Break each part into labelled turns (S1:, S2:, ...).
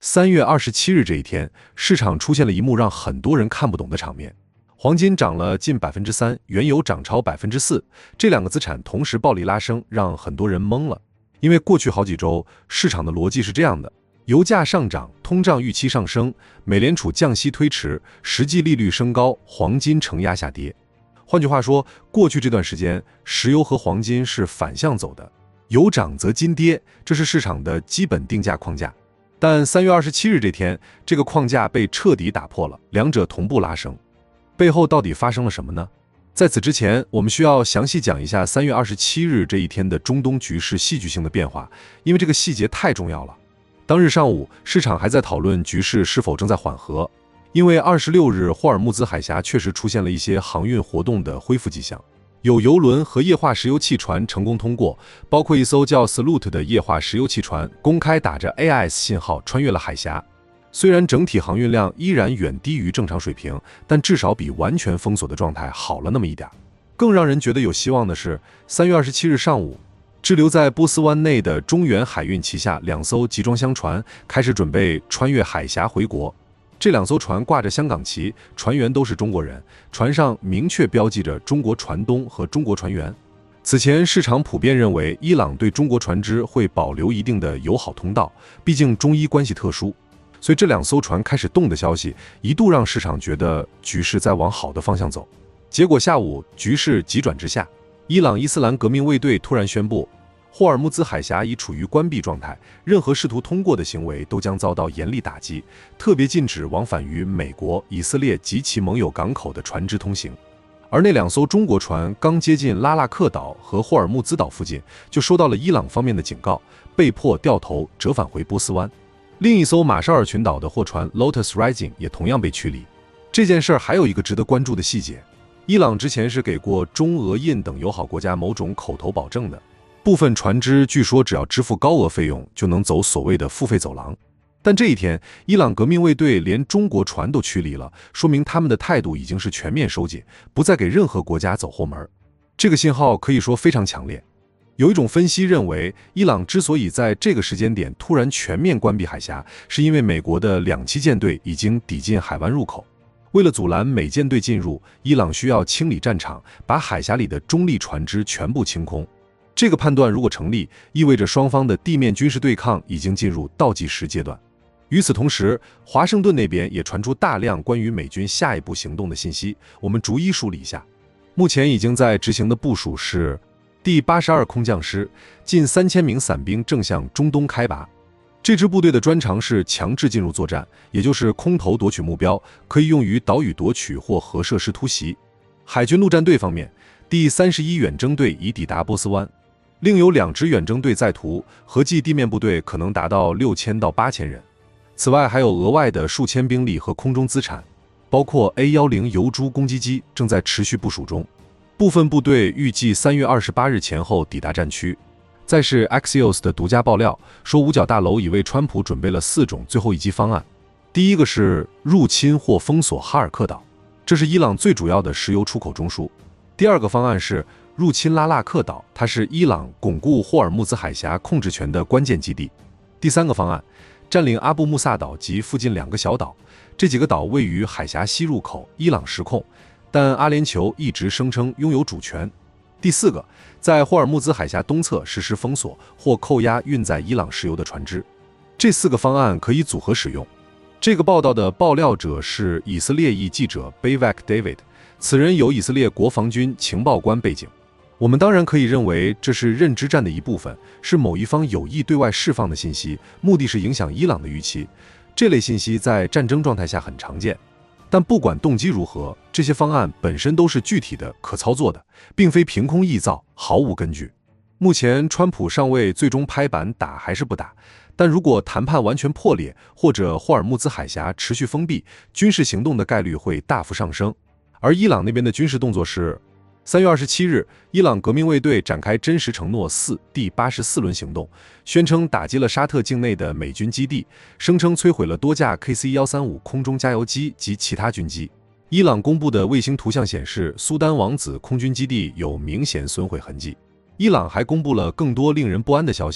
S1: 3月27日这一天，市场出现了一幕让很多人看不懂的场面：黄金涨了近3%，原油涨超4%，这两个资产同时暴力拉升，让很多人懵了。因为过去好几周，市场的逻辑是这样的：油价上涨，通胀预期上升，美联储降息推迟，实际利率升高，黄金承压下跌。换句话说，过去这段时间，石油和黄金是反向走的，油涨则金跌，这是市场的基本定价框架。但3月27日这天，这个框架被彻底打破了，两者同步拉升。背后到底发生了什么呢？在此之前，我们需要详细讲一下3月27日这一天的中东局势戏剧性的变化，因为这个细节太重要了。当日上午，市场还在讨论局势是否正在缓和，因为26日霍尔木兹海峡确实出现了一些航运活动的恢复迹象。有油轮和液化石油气船成功通过，包括一艘叫 Salute 的液化石油气船公开打着 AIS 信号穿越了海峡。虽然整体航运量依然远低于正常水平，但至少比完全封锁的状态好了那么一点。更让人觉得有希望的是，3月27日上午，滞留在波斯湾内的中远海运旗下2艘集装箱船开始准备穿越海峡回国。这2艘船挂着香港旗，船员都是中国人，船上明确标记着中国船东和中国船员。此前市场普遍认为伊朗对中国船只会保留一定的友好通道，毕竟中伊关系特殊，所以这2艘船开始动的消息一度让市场觉得局势在往好的方向走。结果下午局势急转直下，伊朗伊斯兰革命卫队突然宣布，霍尔木兹海峡已处于关闭状态，任何试图通过的行为都将遭到严厉打击，特别禁止往返于美国、以色列及其盟友港口的船只通行。而那2艘中国船刚接近拉腊克岛和霍尔木兹岛附近，就收到了伊朗方面的警告，被迫掉头折返回波斯湾。另一艘马绍尔群岛的货船 Lotus Rising 也同样被驱离。这件事还有一个值得关注的细节：伊朗之前是给过中俄印等友好国家某种口头保证的。部分船只据说只要支付高额费用就能走所谓的付费走廊，但这一天，伊朗革命卫队连中国船都驱离了，说明他们的态度已经是全面收紧，不再给任何国家走后门。这个信号可以说非常强烈。有一种分析认为，伊朗之所以在这个时间点突然全面关闭海峡，是因为美国的2栖舰队已经抵近海湾入口。为了阻拦美舰队进入，伊朗需要清理战场，把海峡里的中立船只全部清空。这个判断如果成立，意味着双方的地面军事对抗已经进入倒计时阶段。与此同时，华盛顿那边也传出大量关于美军下一步行动的信息，我们逐一梳理一下。目前已经在执行的部署是第82空降师，近3000名伞兵正向中东开拔。这支部队的专长是强制进入作战，也就是空投夺取目标，可以用于岛屿夺取或核设施突袭。海军陆战队方面，第31远征队已抵达波斯湾，另有2支远征队在途，合计地面部队可能达到6000到8000人。此外，还有额外的数千兵力和空中资产，包括 A-10游猪攻击机正在持续部署中。部分部队预计3月28日前后抵达战区。再是 Axios 的独家爆料说，五角大楼已为川普准备了4种最后一击方案。第一个是入侵或封锁哈尔克岛，这是伊朗最主要的石油出口中枢。第二个方案是入侵拉腊克岛，它是伊朗巩固霍尔木兹海峡控制权的关键基地。第三个方案，占领阿布穆萨岛及附近2个小岛，这几个岛位于海峡西入口，伊朗实控，但阿联酋一直声称拥有主权。第四个，在霍尔木兹海峡东侧实施封锁或扣押运载伊朗石油的船只。这4个方案可以组合使用。这个报道的爆料者是以色列裔记者 Bayvak David， 此人有以色列国防军情报官背景。我们当然可以认为这是认知战的一部分，是某一方有意对外释放的信息，目的是影响伊朗的预期。这类信息在战争状态下很常见。但不管动机如何，这些方案本身都是具体的、可操作的，并非凭空臆造，毫无根据。目前，川普尚未最终拍板打还是不打，但如果谈判完全破裂，或者霍尔木兹海峡持续封闭，军事行动的概率会大幅上升。而伊朗那边的军事动作是：3月27日，伊朗革命卫队展开真实承诺4第84轮行动，宣称打击了沙特境内的美军基地，声称摧毁了多架 KC-135空中加油机及其他军机。伊朗公布的卫星图像显示，苏丹王子空军基地有明显损毁痕迹。伊朗还公布了更多令人不安的消息，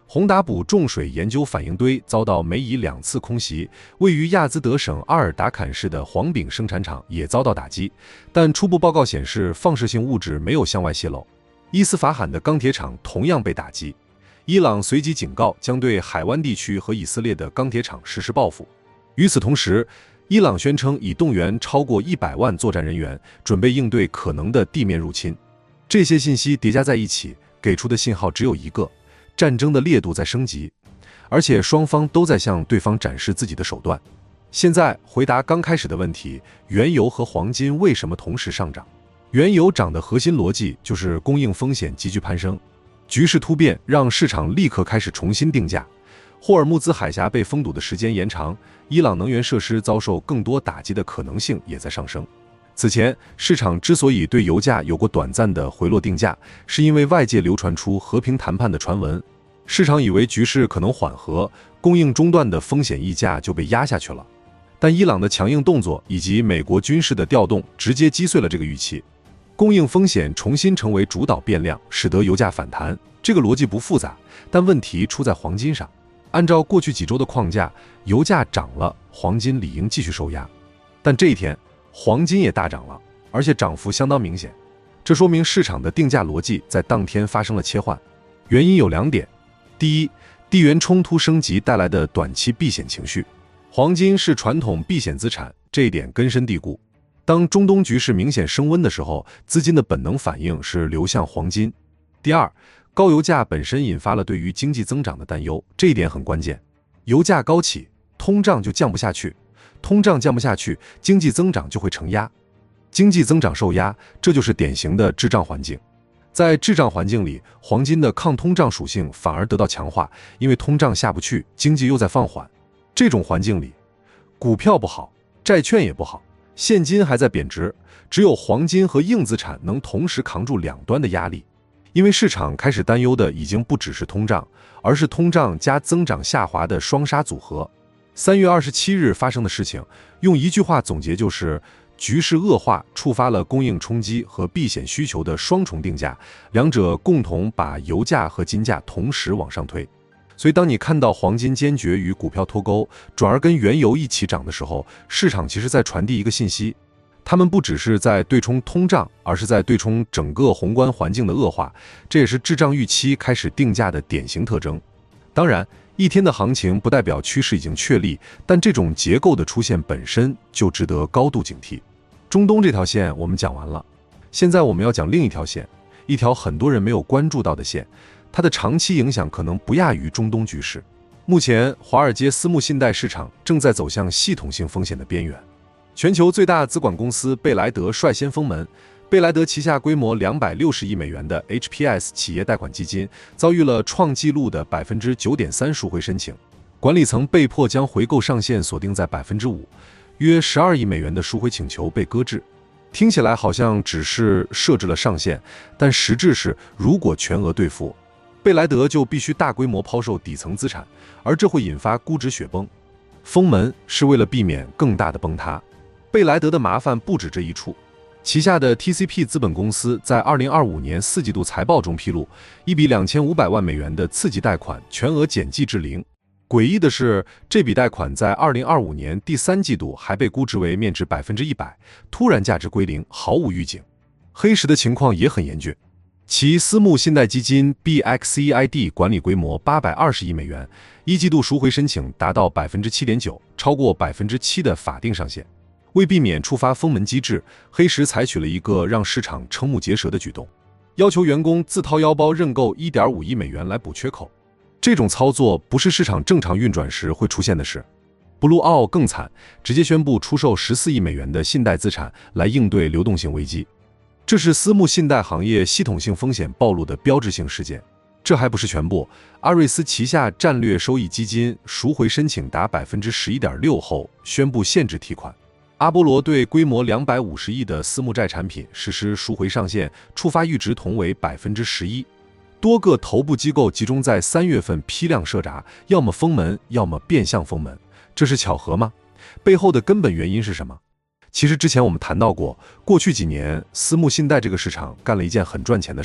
S1: 宏达补重水研究反应堆遭到美以2次空袭，位于亚兹德省阿尔达坎市的黄丙生产厂也遭到打击，但初步报告显示放射性物质没有向外泄漏。伊斯法罕的钢铁厂同样被打击，伊朗随即警告将对海湾地区和以色列的钢铁厂实施报复。与此同时，伊朗宣称已动员超过100万作战人员，准备应对可能的地面入侵。这些信息叠加在一起，给出的信号只有一个：战争的烈度在升级，而且双方都在向对方展示自己的手段。现在回答刚开始的问题，原油和黄金为什么同时上涨？原油涨的核心逻辑就是供应风险急剧攀升，局势突变让市场立刻开始重新定价。霍尔木兹海峡被封堵的时间延长，伊朗能源设施遭受更多打击的可能性也在上升。此前，市场之所以对油价有过短暂的回落定价，是因为外界流传出和平谈判的传闻，市场以为局势可能缓和，供应中断的风险溢价就被压下去了。但伊朗的强硬动作以及美国军事的调动，直接击碎了这个预期，供应风险重新成为主导变量，使得油价反弹。这个逻辑不复杂，但问题出在黄金上。按照过去几周的框架，油价涨了，黄金理应继续受压。但这一天，黄金也大涨了，而且涨幅相当明显。这说明市场的定价逻辑在当天发生了切换。原因有2点：第一，地缘冲突升级带来的短期避险情绪。黄金是传统避险资产，这一点根深蒂固。当中东局势明显升温的时候，资金的本能反应是流向黄金。第二，高油价本身引发了对于经济增长的担忧，这一点很关键。油价高企，通胀就降不下去，通胀降不下去，经济增长就会承压，经济增长受压，这就是典型的滞胀环境。在滞胀环境里，黄金的抗通胀属性反而得到强化，因为通胀下不去，经济又在放缓。这种环境里，股票不好，债券也不好，现金还在贬值，只有黄金和硬资产能同时扛住两端的压力。因为市场开始担忧的已经不只是通胀，而是通胀加增长下滑的双杀组合。3月27日发生的事情，用一句话总结就是：局势恶化触发了供应冲击和避险需求的双重定价，两者共同把油价和金价同时往上推。所以当你看到黄金坚决与股票脱钩，转而跟原油一起涨的时候，市场其实在传递一个信息：他们不只是在对冲通胀，而是在对冲整个宏观环境的恶化，这也是滞胀预期开始定价的典型特征。当然，一天的行情不代表趋势已经确立，但这种结构的出现本身就值得高度警惕。中东这条线我们讲完了，现在我们要讲另一条线，一条很多人没有关注到的线，它的长期影响可能不亚于中东局势。目前，华尔街私募信贷市场正在走向系统性风险的边缘。全球最大资管公司贝莱德率先封门，贝莱德旗下规模260亿美元的 HPS 企业贷款基金遭遇了创纪录的 9.3% 赎回申请，管理层被迫将回购上限锁定在 5%， 约12亿美元的赎回请求被搁置。听起来好像只是设置了上限，但实质是如果全额兑付，贝莱德就必须大规模抛售底层资产，而这会引发估值雪崩。封门是为了避免更大的崩塌。贝莱德的麻烦不止这一处，旗下的 TCP 资本公司在2025年4季度财报中披露，一笔2500万美元的次级贷款全额减记至0。诡异的是，这笔贷款在2025年第3季度还被估值为面值 100%， 突然价值归0，毫无预警。黑石的情况也很严峻，其私募信贷基金 BXCID 管理规模820亿美元，一季度赎回申请达到 7.9%， 超过 7% 的法定上限。为避免触发封门机制，黑石采取了一个让市场瞠目结舌的举动，要求员工自掏腰包认购 1.5 亿美元来补缺口。这种操作不是市场正常运转时会出现的事。Blue Owl 更惨，直接宣布出售14亿美元的信贷资产来应对流动性危机。这是私募信贷行业系统性风险暴露的标志性事件。这还不是全部，阿瑞斯旗下战略收益基金赎回申请达 11.6% 后宣布限制提款。阿波罗对规模250亿的私募债产品实施赎回上限，触发阈值同为 11%。多个头部机构集中在3月份批量设闸，要么封门，要么变相封门。这是巧合吗？背后的根本原因是什么？其实之前我们谈到过，过去几年私募信贷这个市场干了一件很赚钱的事儿，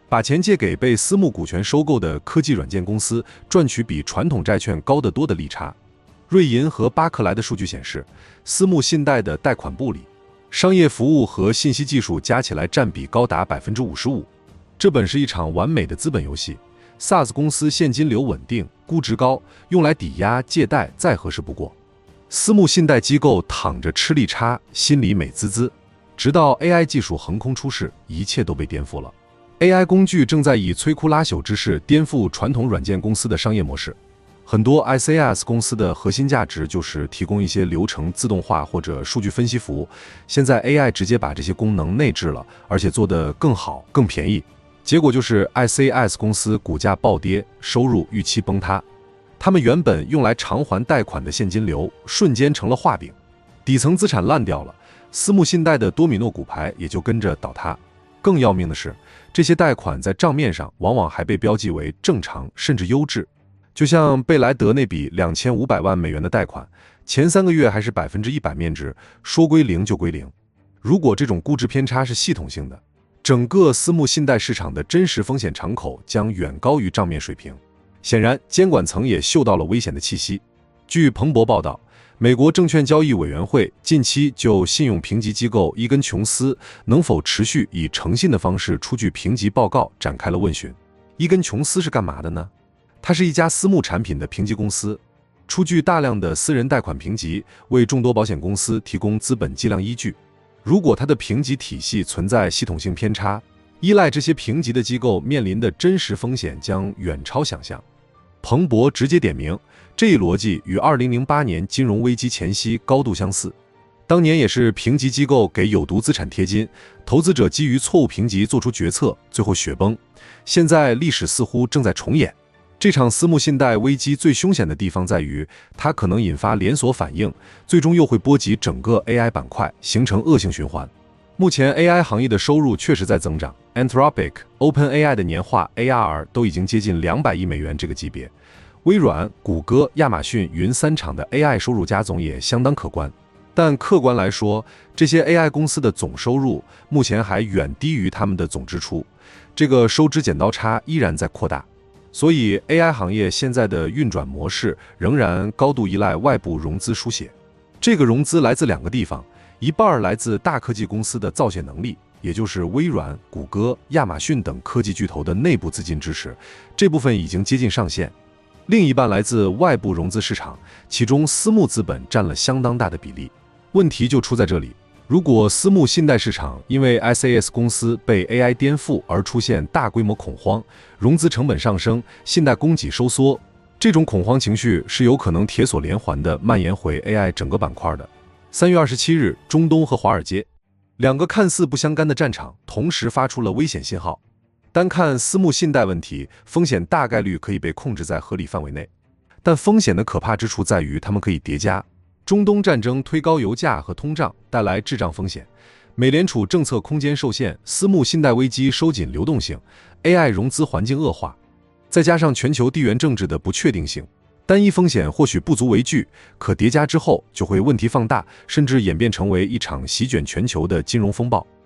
S1: 把钱借给被私募股权收购的科技软件公司，赚取比传统债券高得多的利差。瑞银和巴克莱的数据显示，私募信贷的贷款部里，商业服务和信息技术加起来占比高达 55%。这本是一场完美的资本游戏。SaaS 公司现金流稳定，估值高，用来抵押借贷再合适不过。私募信贷机构躺着吃利差，心里美滋滋。直到 AI 技术横空出世，一切都被颠覆了。AI 工具正在以摧枯拉朽之势颠覆传统软件公司的商业模式。很多 ICS 公司的核心价值就是提供一些流程自动化或者数据分析服务，现在 AI 直接把这些功能内置了，而且做得更好、更便宜。结果就是 ICS 公司股价暴跌，收入预期崩塌。他们原本用来偿还贷款的现金流瞬间成了画饼，底层资产烂掉了，私募信贷的多米诺骨牌也就跟着倒塌。更要命的是，这些贷款在账面上往往还被标记为正常甚至优质。就像贝莱德那笔2500万美元的贷款，前3个月还是100%面值，说归零就归零。如果这种估值偏差是系统性的，整个私募信贷市场的真实风险敞口将远高于账面水平。显然，监管层也嗅到了危险的气息。据彭博报道，美国证券交易委员会近期就信用评级机构伊根琼斯能否持续以诚信的方式出具评级报告展开了问询。伊根琼斯是干嘛的呢？它是一家私募产品的评级公司，出具大量的私人贷款评级，为众多保险公司提供资本计量依据。如果它的评级体系存在系统性偏差，依赖这些评级的机构面临的真实风险将远超想象。彭博直接点名，这一逻辑与2008年金融危机前夕高度相似。当年也是评级机构给有毒资产贴金，投资者基于错误评级做出决策，最后雪崩。现在历史似乎正在重演。这场私募信贷危机最凶险的地方在于，它可能引发连锁反应，最终又会波及整个 AI 板块，形成恶性循环。目前 AI 行业的收入确实在增长 ，Anthropic、OpenAI 的年化 ARR 都已经接近200亿美元这个级别。微软、谷歌、亚马逊、云3厂的 AI 收入加总也相当可观。但客观来说，这些 AI 公司的总收入目前还远低于他们的总支出，这个收支剪刀差依然在扩大。所以 AI 行业现在的运转模式仍然高度依赖外部融资输血。这个融资来自2个地方，一半来自大科技公司的造血能力，也就是微软、谷歌、亚马逊等科技巨头的内部资金支持，这部分已经接近上限；另一半来自外部融资市场，其中私募资本占了相当大的比例。问题就出在这里。如果私募信贷市场因为 ICS 公司被 AI 颠覆而出现大规模恐慌，融资成本上升，信贷供给收缩，这种恐慌情绪是有可能铁锁连环的蔓延回 AI 整个板块的。3月27日，中东和华尔街2个看似不相干的战场同时发出了危险信号。单看私募信贷问题，风险大概率可以被控制在合理范围内，但风险的可怕之处在于它们可以叠加。中东战争推高油价和通胀，带来滞胀风险；美联储政策空间受限，私募信贷危机收紧流动性 ，AI 融资环境恶化，再加上全球地缘政治的不确定性，单一风险或许不足为惧，可叠加之后就会问题放大，甚至演变成为一场席卷全球的金融风暴。